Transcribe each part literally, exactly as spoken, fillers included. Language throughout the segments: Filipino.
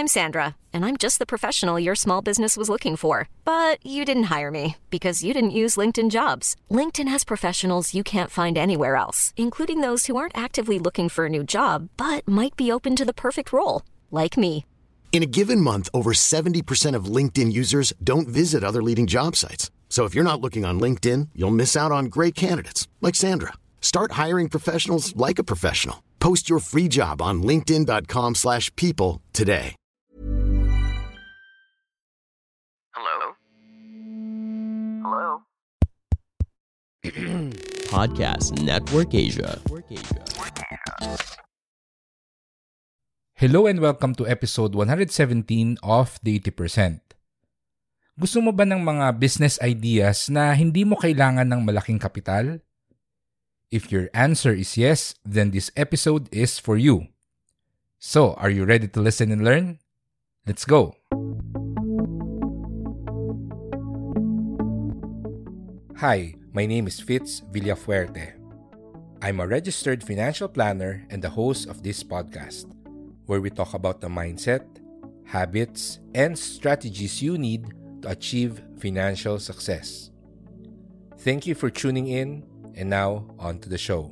I'm Sandra, and I'm just the professional your small business was looking for. But you didn't hire me because you didn't use LinkedIn Jobs. LinkedIn has professionals you can't find anywhere else, including those who aren't actively looking for a new job, but might be open to the perfect role, like me. In a given month, over seventy percent of LinkedIn users don't visit other leading job sites. So if you're not looking on LinkedIn, you'll miss out on great candidates like Sandra. Start hiring professionals like a professional. Post your free job on linkedin.com slash people today. Hello? Hello? Podcast Network Asia. Hello and welcome to episode one seventeen of The eighty percent. Gusto mo ba ng mga business ideas na hindi mo kailangan ng malaking kapital? If your answer is yes, then this episode is for you. So, are you ready to listen and learn? Let's go! Hi, my name is Fitz Villafuerte. I'm a registered financial planner and the host of this podcast, where we talk about the mindset, habits, and strategies you need to achieve financial success. Thank you for tuning in, and now on to the show.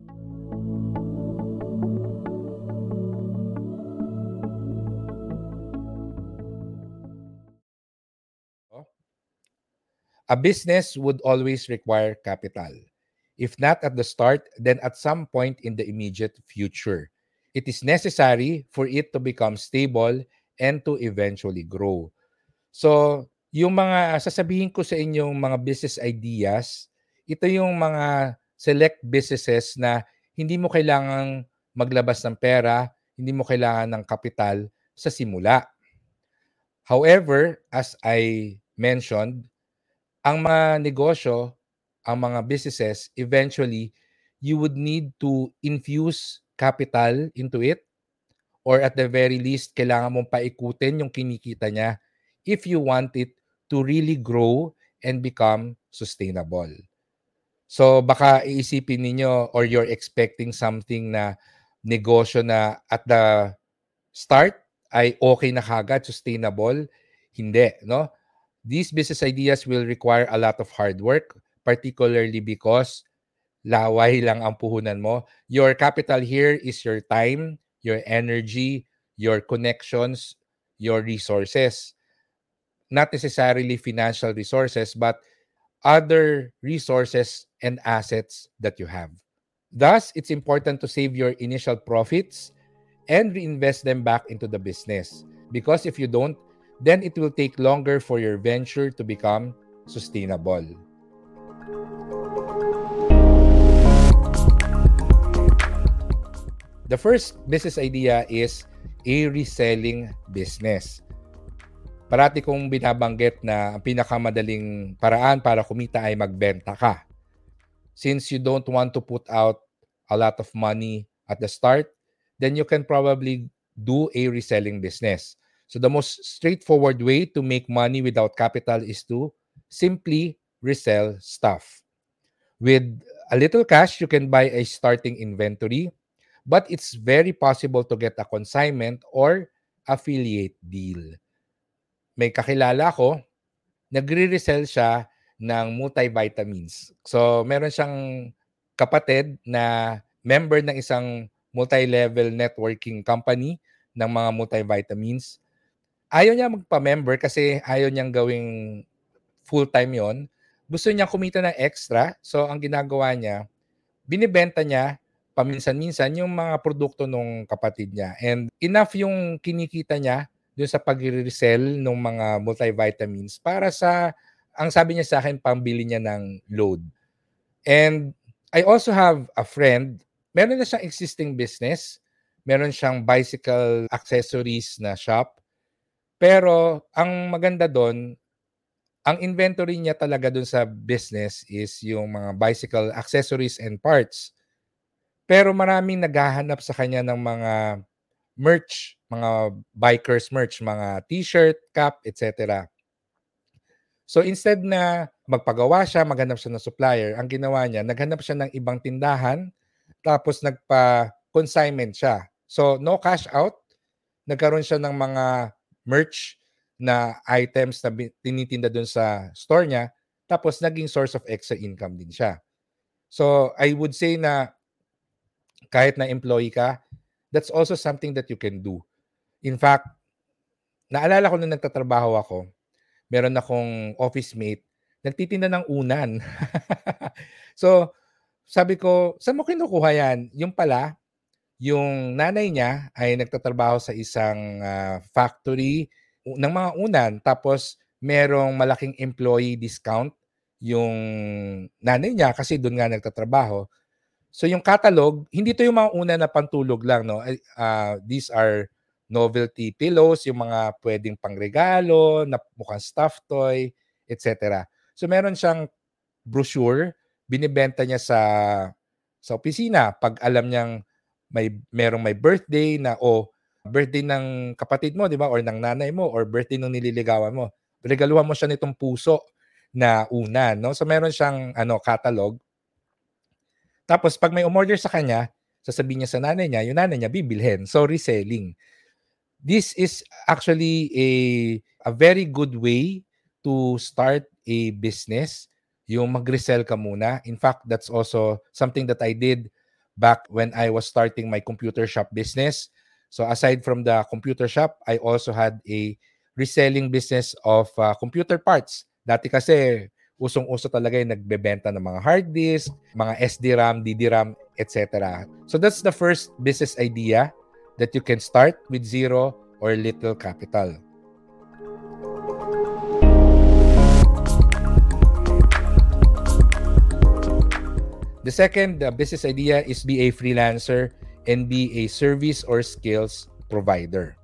A business would always require capital. If not at the start, then at some point in the immediate future. It is necessary for it to become stable and to eventually grow. So, yung mga sasabihin ko sa inyong mga business ideas, ito yung mga select businesses na hindi mo kailangang maglabas ng pera, hindi mo kailangan ng kapital sa simula. However, as I mentioned, ang mga negosyo, ang mga businesses, eventually, you would need to infuse capital into it, or at the very least, kailangan mong paikutin yung kinikita niya if you want it to really grow and become sustainable. So baka iisipin ninyo or you're expecting something na negosyo na at the start ay okay na kagad, sustainable. Hindi, no? These business ideas will require a lot of hard work, particularly because laway lang ang puhunan mo. Your capital here is your time, your energy, your connections, your resources. Not necessarily financial resources, but other resources and assets that you have. Thus, it's important to save your initial profits and reinvest them back into the business. Because if you don't, then it will take longer for your venture to become sustainable. The first business idea is a reselling business. Parati kong binabanggit na ang pinakamadaling paraan para kumita ay magbenta ka. Since you don't want to put out a lot of money at the start, then you can probably do a reselling business. So the most straightforward way to make money without capital is to simply resell stuff. With a little cash, you can buy a starting inventory, but it's very possible to get a consignment or affiliate deal. May kakilala ko, nagre-resell siya ng multivitamins. So, meron siyang kapatid na member ng isang multi-level networking company ng mga multivitamins. Ayaw niya magpa-member kasi ayaw niyang gawing full-time yon. Gusto niya kumita ng extra. So, ang ginagawa niya, binibenta niya paminsan-minsan yung mga produkto ng kapatid niya. And enough yung kinikita niya doon sa pag-resell ng mga multivitamins para sa, ang sabi niya sa akin, pambili niya ng load. And I also have a friend, meron na siyang existing business, meron siyang bicycle accessories na shop. Pero ang maganda doon, ang inventory niya talaga doon sa business is yung mga bicycle accessories and parts. Pero maraming naghahanap sa kanya ng mga merch, mga bikers merch, mga t-shirt, cap, et cetera. So instead na magpagawa siya, maghanap siya ng supplier, ang ginawa niya, naghanap siya ng ibang tindahan, tapos nagpa-consignment siya. So no cash out, nagkaroon siya ng mga merch na items na tinitinda dun sa store niya, tapos naging source of extra income din siya. So, I would say na kahit na employee ka, that's also something that you can do. In fact, naalala ko nung nagtatrabaho ako, meron akong office mate, nagtitinda ng unan. So, sabi ko, saan mo kinukuha yan? Yung pala, yung nanay niya ay nagtatrabaho sa isang uh, factory ng mga unan. Tapos, merong malaking employee discount yung nanay niya kasi doon nga nagtatrabaho. So, yung catalog, hindi to yung mga unan na pantulog lang. No? Uh, these are novelty pillows, yung mga pwedeng pangregalo, na mukhang stuffed toy, et cetera. So, meron siyang brochure, binibenta niya sa sa opisina. Pag alam niyang may merong may birthday na o oh, birthday ng kapatid mo, di ba? Or ng nanay mo, or birthday ng nililigawan mo. Regaluhan mo siya nitong puso na unan, no? So, meron siyang ano, catalog. Tapos, pag may umorder sa kanya, sasabihin niya sa nanay niya, yung nanay niya bibilhin. So, reselling. This is actually a, a very good way to start a business, yung mag-resell ka muna. In fact, that's also something that I did back when I was starting my computer shop business. So aside from the computer shop, I also had a reselling business of uh, computer parts. Dati kasi, usong-uso talaga yung nagbebenta ng mga hard disk, mga S D RAM, D D RAM, et cetera. So that's the first business idea that you can start with zero or little capital. The second uh, business idea is be a freelancer and be a service or skills provider.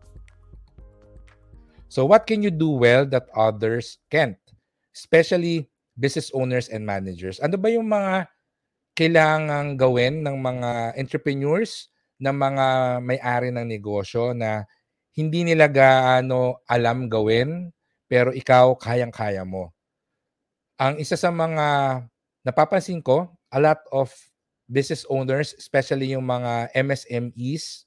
So what can you do well that others can't? Especially business owners and managers. Ano ba yung mga kailangang gawin ng mga entrepreneurs, ng mga may-ari ng negosyo na hindi nila gaano alam gawin, pero ikaw kayang-kaya mo? Ang isa sa mga napapansin ko, a lot of business owners, especially yung mga M S M Es,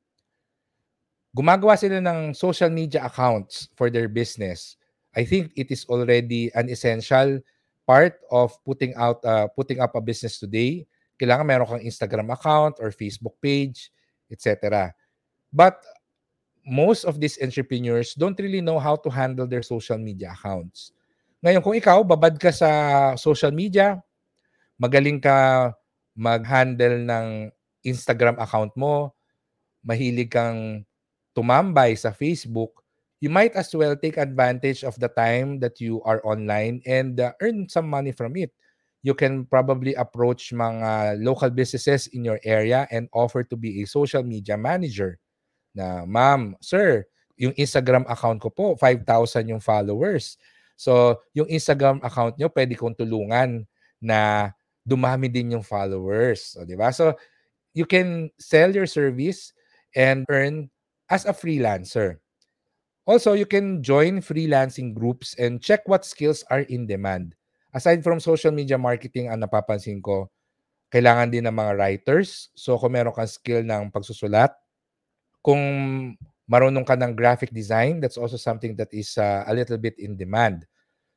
gumagawa sila ng social media accounts for their business. I think it is already an essential part of putting out uh, putting up a business today. Kailangan meron kang Instagram account or Facebook page, et cetera. But most of these entrepreneurs don't really know how to handle their social media accounts. Ngayon, kung ikaw, babad ka sa social media, magaling ka mag-handle ng Instagram account mo, mahilig kang tumambay sa Facebook, you might as well take advantage of the time that you are online and uh, earn some money from it. You can probably approach mga local businesses in your area and offer to be a social media manager. Na, ma'am, sir, yung Instagram account ko po, five thousand yung followers. So, yung Instagram account nyo, pwede kong tulungan na dumami din yung followers. So, di ba? So, you can sell your service and earn as a freelancer. Also, you can join freelancing groups and check what skills are in demand. Aside from social media marketing, ang napapansin ko, kailangan din ng mga writers. So, kung meron kang skill ng pagsusulat, kung marunong ka ng graphic design, that's also something that is uh, a little bit in demand.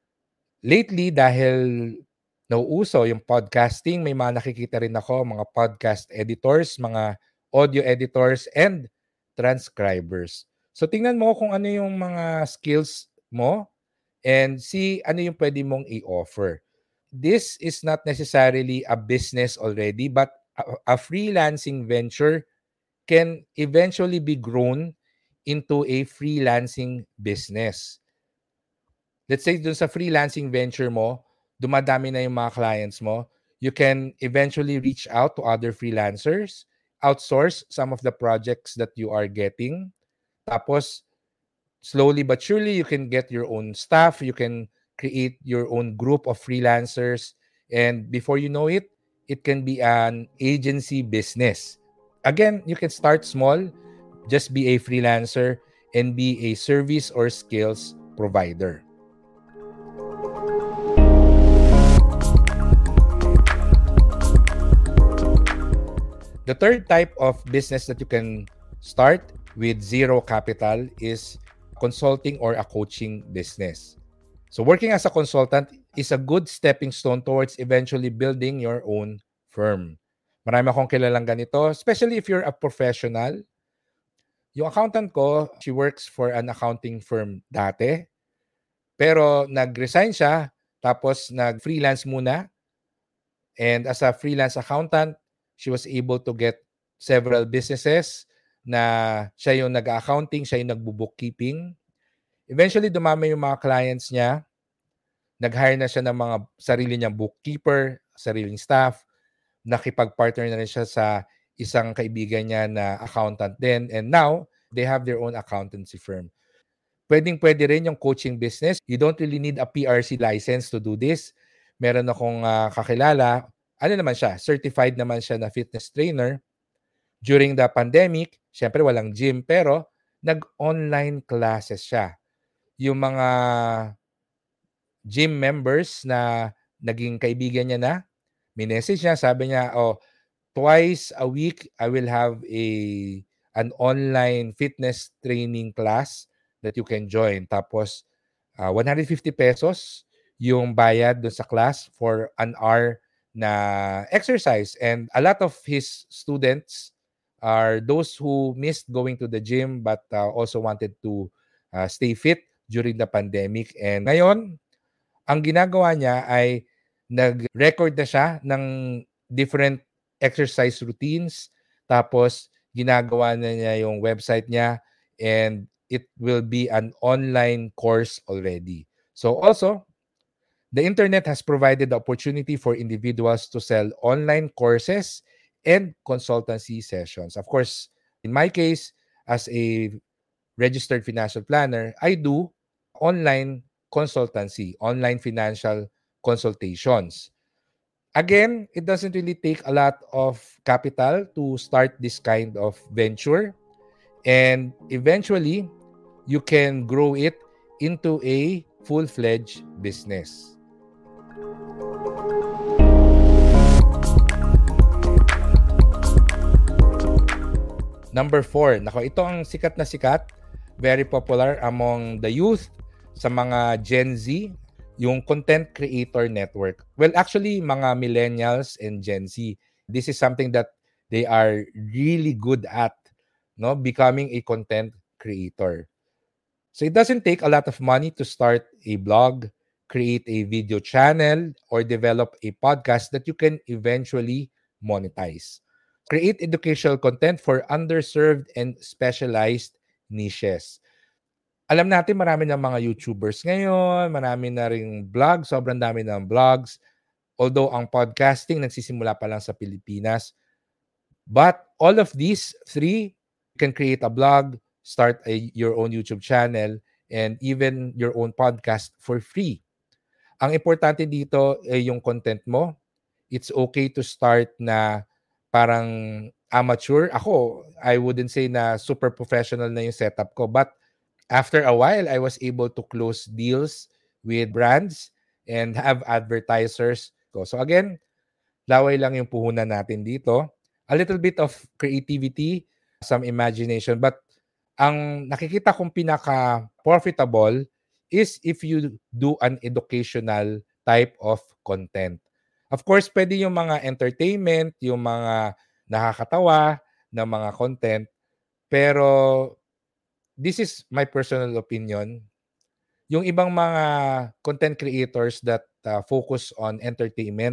Lately, dahil nauuso yung podcasting, may mga nakikita rin ako, mga podcast editors, mga audio editors, and transcribers. So, tingnan mo kung ano yung mga skills mo and see ano yung pwede mong i-offer. This is not necessarily a business already, but a, a freelancing venture can eventually be grown into a freelancing business. Let's say dun sa freelancing venture mo, dumadami na yung mga clients mo, you can eventually reach out to other freelancers, outsource some of the projects that you are getting. Tapos, slowly but surely, you can get your own staff. You can create your own group of freelancers. And before you know it, it can be an agency business. Again, you can start small, just be a freelancer, and be a service or skills provider. The third type of business that you can start with zero capital is consulting or a coaching business. So working as a consultant is a good stepping stone towards eventually building your own firm. Marami akong kilalang ganito, especially if you're a professional. Yung accountant ko, she works for an accounting firm dati. Pero nag-resign siya, tapos nag-freelance muna. And as a freelance accountant, she was able to get several businesses na siya yung nag-accounting, siya yung nagbo-bookkeeping. Eventually, dumami yung mga clients niya. Nag-hire na siya ng mga sarili niyang bookkeeper, sariling staff. Nakipag-partner na rin siya sa isang kaibigan niya na accountant din. And now, they have their own accountancy firm. Pwedeng-pwede rin yung coaching business. You don't really need a P R C license to do this. Meron akong uh, kakilala. Ano naman siya? Certified naman siya na fitness trainer. During the pandemic, syempre walang gym, pero nag-online classes siya. Yung mga gym members na naging kaibigan niya na, minessage niya, sabi niya, oh, twice a week, I will have a an online fitness training class that you can join. Tapos, uh, one hundred fifty pesos yung bayad dun sa class for an hour na exercise. And a lot of his students are those who missed going to the gym but uh, also wanted to uh, stay fit during the pandemic. And ngayon, ang ginagawa niya ay nag-record na siya ng different exercise routines. Tapos, ginagawa na niya yung website niya and it will be an online course already. So also, the internet has provided the opportunity for individuals to sell online courses and consultancy sessions. Of course, in my case, as a registered financial planner, I do online consultancy, online financial consultations. Again, it doesn't really take a lot of capital to start this kind of venture. And eventually, you can grow it into a full-fledged business. Number four, nako, ito ang sikat na sikat, very popular among the youth, sa mga Gen Z, yung Content Creator Network. Well, actually, mga millennials and Gen Z, this is something that they are really good at, no, becoming a content creator. So it doesn't take a lot of money to start a blog, create a video channel, or develop a podcast that you can eventually monetize. Create educational content for underserved and specialized niches. Alam natin marami ng mga YouTubers ngayon, marami na ring vlogs, sobrang dami ng vlogs. Although ang podcasting nagsisimula pa lang sa Pilipinas. But all of these three, you can create a blog, start a, your own YouTube channel, and even your own podcast for free. Ang importante dito ay yung content mo. It's okay to start na parang amateur. Ako, I wouldn't say na super professional na yung setup ko. But after a while, I was able to close deals with brands and have advertisers. So again, laway lang yung puhunan natin dito. A little bit of creativity, some imagination. But ang nakikita kong pinaka-profitable is if you do an educational type of content. Of course, pwede yung mga entertainment, yung mga nakakatawa na mga content. Pero this is my personal opinion. Yung ibang mga content creators that uh, focus on entertainment,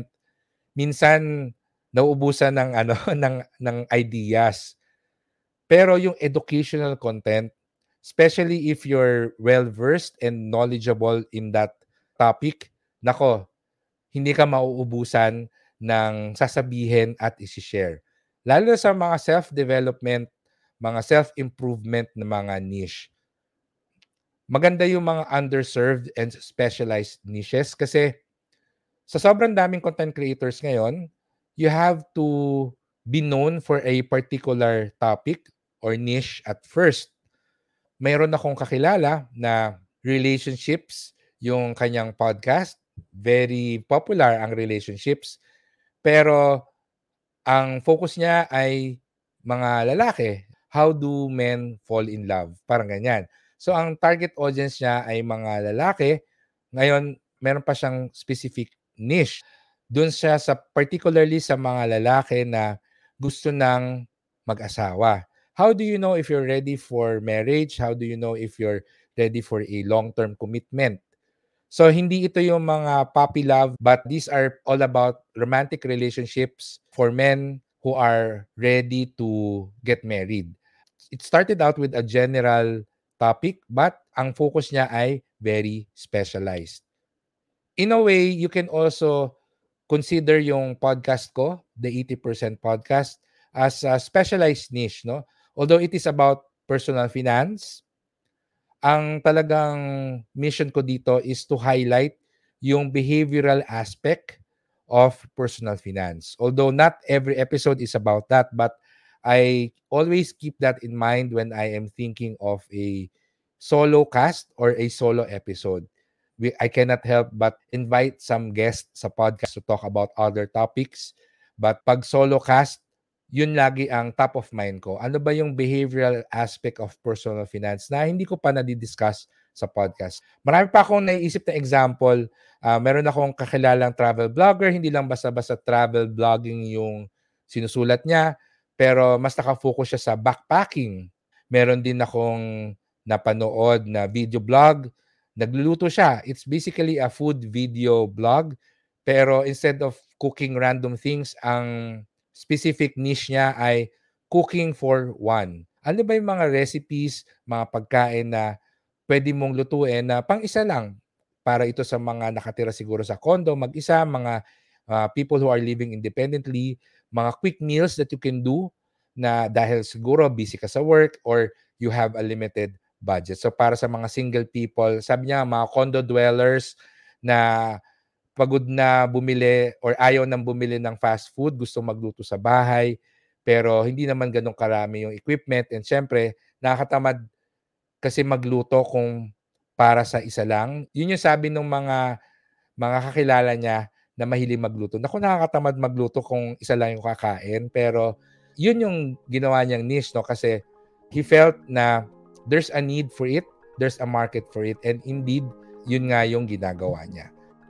minsan nauubusan ng ano ng ng ideas. Pero yung educational content, especially if you're well-versed and knowledgeable in that topic, nako, hindi ka mauubusan ng sasabihin at isi-share. Lalo sa mga self-development, mga self-improvement na mga niche. Maganda yung mga underserved and specialized niches kasi sa sobrang daming content creators ngayon, you have to be known for a particular topic or niche at first. Mayroon akong kakilala na relationships, yung kanyang podcast. Very popular ang relationships. Pero ang focus niya ay mga lalaki. how do men fall in love? Parang ganyan. So, ang target audience niya ay mga lalaki. Ngayon, meron pa siyang specific niche. Doon siya sa particularly sa mga lalaki na gusto ng mag-asawa. How do you know if you're ready for marriage? How do you know if you're ready for a long-term commitment? So, hindi ito yung mga puppy love, but these are all about romantic relationships for men who are ready to get married. It started out with a general topic, but ang focus niya ay very specialized. In a way, you can also consider yung podcast ko, the eighty percent podcast, as a specialized niche, no? Although it is about personal finance, ang talagang mission ko dito is to highlight yung behavioral aspect of personal finance. Although not every episode is about that, but I always keep that in mind when I am thinking of a solo cast or a solo episode. We, I cannot help but invite some guests sa podcast to talk about other topics. But pag solo cast, yun lagi ang top of mind ko. Ano ba yung behavioral aspect of personal finance na hindi ko pa nadidiscuss sa podcast? Marami pa akong naiisip na example. Uh, meron akong kakilalang travel blogger. Hindi lang basta-basta travel blogging yung sinusulat niya, pero mas nakafocus siya sa backpacking. Meron din akong napanood na video blog. Nagluluto siya. It's basically a food video blog. Pero instead of cooking random things, ang specific niche niya ay cooking for one. Ano ba yung mga recipes, mga pagkain na pwede mong lutuin na pang isa lang? Para ito sa mga nakatira siguro sa condo, mag-isa, mga uh, people who are living independently, mga quick meals that you can do na dahil siguro busy ka sa work or you have a limited budget. So para sa mga single people, sabi niya mga condo dwellers na pagod na bumili or ayaw nang bumili ng fast food, gusto magluto sa bahay, pero hindi naman ganun karami yung equipment. And syempre, nakakatamad kasi magluto kung para sa isa lang. Yun yung sabi ng mga mga kakilala niya na mahilig magluto. Naku, nakakatamad magluto kung isa lang yung kakain. Pero yun yung ginawa niyang niche, no? Kasi he felt na there's a need for it, there's a market for it, and indeed, yun nga yung ginagawa niya.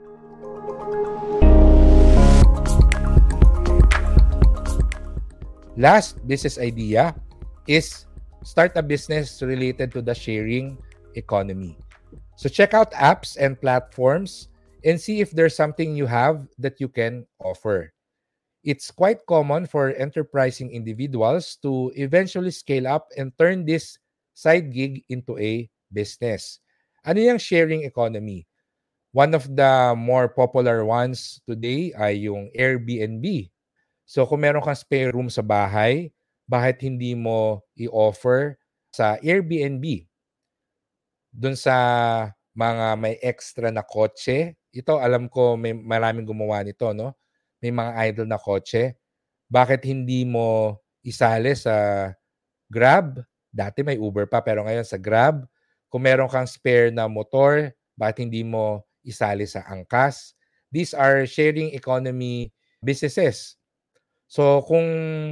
Last business idea is start a business related to the sharing economy. So check out apps and platforms and see if there's something you have that you can offer. It's quite common for enterprising individuals to eventually scale up and turn this side gig into a business. Ano yung sharing economy? One of the more popular ones today ay yung Airbnb. So kung meron kang spare room sa bahay, bakit hindi mo i-offer sa Airbnb? Doon sa mga may extra na kotse, ito alam ko may maraming gumawa nito, no? May mga idle na kotse. Bakit hindi mo isali sa Grab? Dati may Uber pa, pero ngayon sa Grab. Kung meron kang spare na motor, bakit hindi mo isali sa Angkas? These are sharing economy businesses. So kung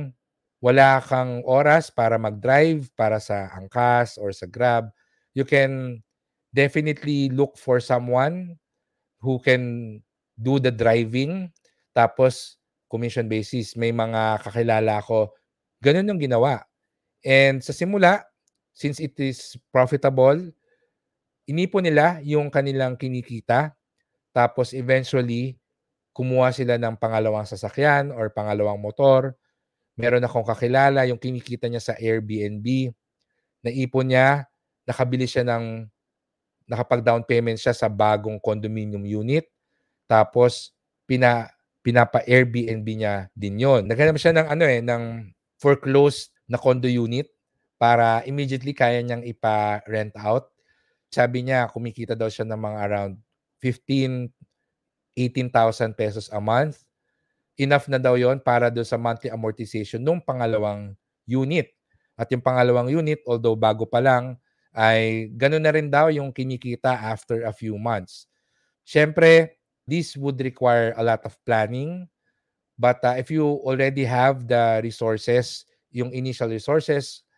wala kang oras para mag-drive para sa Angkas or sa Grab, you can definitely look for someone who can do the driving. Tapos commission basis. May mga kakilala ko, ganun yung ginawa. And sa simula, since it is profitable, inipon nila yung kanilang kinikita. Tapos eventually, kumuha sila ng pangalawang sasakyan or pangalawang motor. Meron akong kakilala, yung kinikita niya sa Airbnb. Naipon niya, nakabili siya ng, nakapag-down payment siya sa bagong condominium unit. Tapos, pina, pinapa-Airbnb niya din yon. Naghanap siya ng, ano eh, ng foreclosed na condo unit para immediately kaya niyang ipa-rent out. Sabi niya, kumikita daw siya ng mga around fifteen eighteen thousand pesos a month. Enough na daw yon para doon sa monthly amortization nung pangalawang unit. At yung pangalawang unit, although bago pa lang, ay gano'n na rin daw yung kinikita after a few months. Siyempre, this would require a lot of planning. But uh, if you already have the resources, yung initial resources,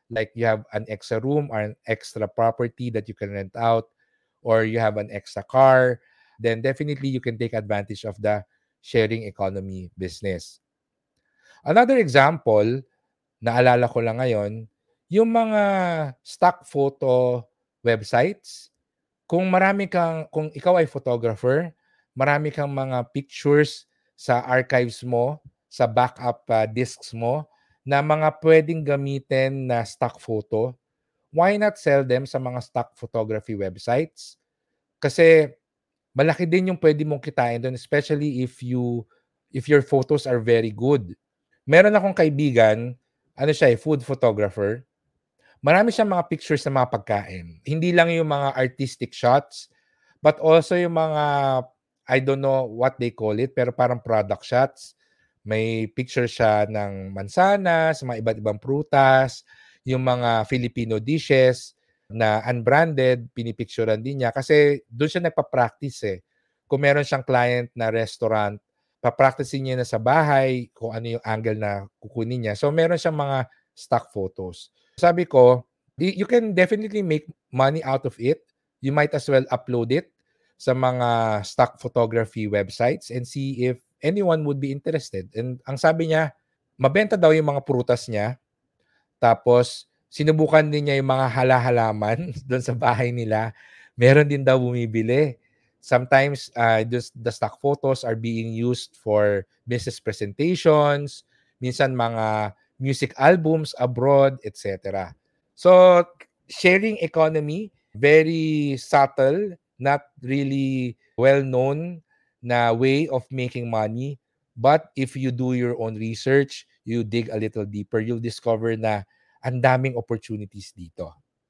like you have an extra room or an extra property that you can rent out, or you have an extra car, then definitely you can take advantage of the sharing economy business. Another example, naalala ko lang ngayon, yung mga stock photo websites. Kung marami kang, kung ikaw ay photographer, marami kang mga pictures sa archives mo, sa backup uh, disks mo, na mga pwedeng gamitin na stock photo, why not sell them sa mga stock photography websites? Kasi malaki din yung pwede mong kitain doon, especially if you if your photos are very good. Meron akong kaibigan, ano siya, food photographer. Marami siyang mga pictures ng mga pagkain. Hindi lang yung mga artistic shots, but also yung mga, I don't know what they call it, pero parang product shots. May picture siya ng mansanas, mga iba't ibang prutas, yung mga Filipino dishes na unbranded, pinipicturean din niya. Kasi doon siya nagpa-practice eh. Kung meron siyang client na restaurant, pa-practicing niya na sa bahay kung ano yung angle na kukunin niya. So meron siyang mga stock photos. Sabi ko, you can definitely make money out of it. You might as well upload it sa mga stock photography websites and see if anyone would be interested. And ang sabi niya, mabenta daw yung mga prutas niya. Tapos, sinubukan din niya yung mga hala-halaman doon sa bahay nila. Meron din daw bumibili. Sometimes, uh, the stock photos are being used for business presentations, minsan mga music albums abroad, et cetera. So, sharing economy, very subtle, not really well-known na way of making money. But if you do your own research, you dig a little deeper, you'll discover na ang daming opportunities dito.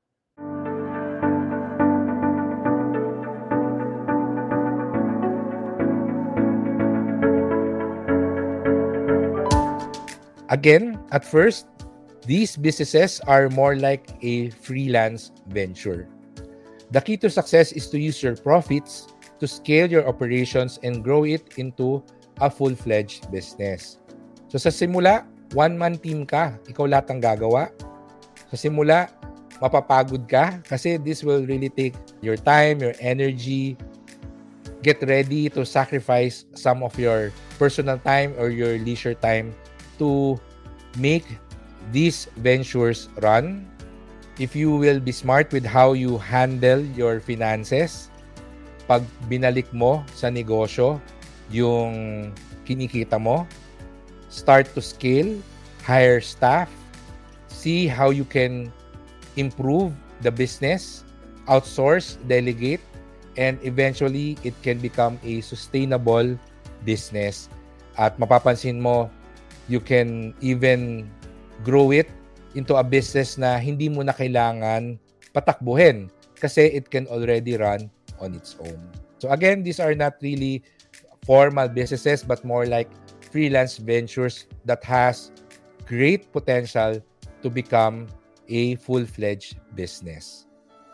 Again, at first, these businesses are more like a freelance venture. The key to success is to use your profits to scale your operations and grow it into a full-fledged business. So sa simula, one-man team ka. Ikaw lahat ang gagawa. Sa simula, mapapagod ka kasi this will really take your time, your energy. Get ready to sacrifice some of your personal time or your leisure time to make these ventures run. If you will be smart with how you handle your finances, pag binalik mo sa negosyo yung kinikita mo, start to scale, hire staff, see how you can improve the business, outsource, delegate, and eventually it can become a sustainable business. At mapapansin mo, you can even grow it into a business na hindi mo na kailangan patakbuhin kasi it can already run on its own. So again, these are not really formal businesses but more like freelance ventures that has great potential to become a full-fledged business.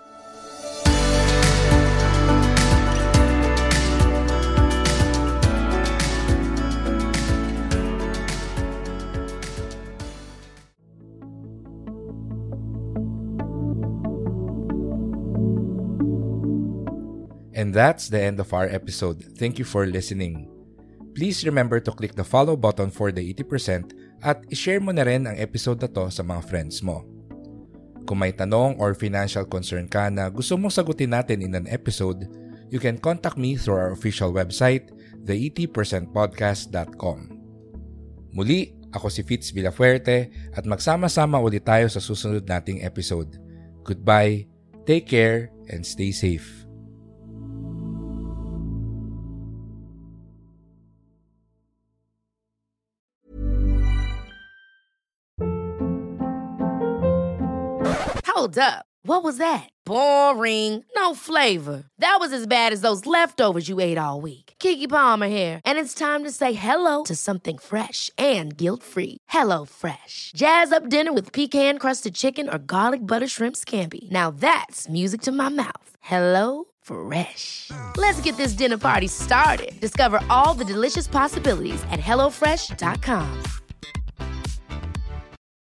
And that's the end of our episode. Thank you for listening. Please remember to click the follow button for the eighty percent at ishare mo na rin ang episode na to sa mga friends mo. Kung may tanong or financial concern ka na gusto mong sagutin natin in an episode, you can contact me through our official website, the eighty percent podcast dot com. Muli, ako si Fitz Villafuerte at magsama-sama ulit tayo sa susunod nating episode. Goodbye, take care, and stay safe. Hold up. What was that? Boring. No flavor. That was as bad as those leftovers you ate all week. Keke Palmer here, and it's time to say hello to something fresh and guilt-free. Hello Fresh. Jazz up dinner with pecan-crusted chicken or garlic butter shrimp scampi. Now that's music to my mouth. Hello Fresh. Let's get this dinner party started. Discover all the delicious possibilities at hello fresh dot com.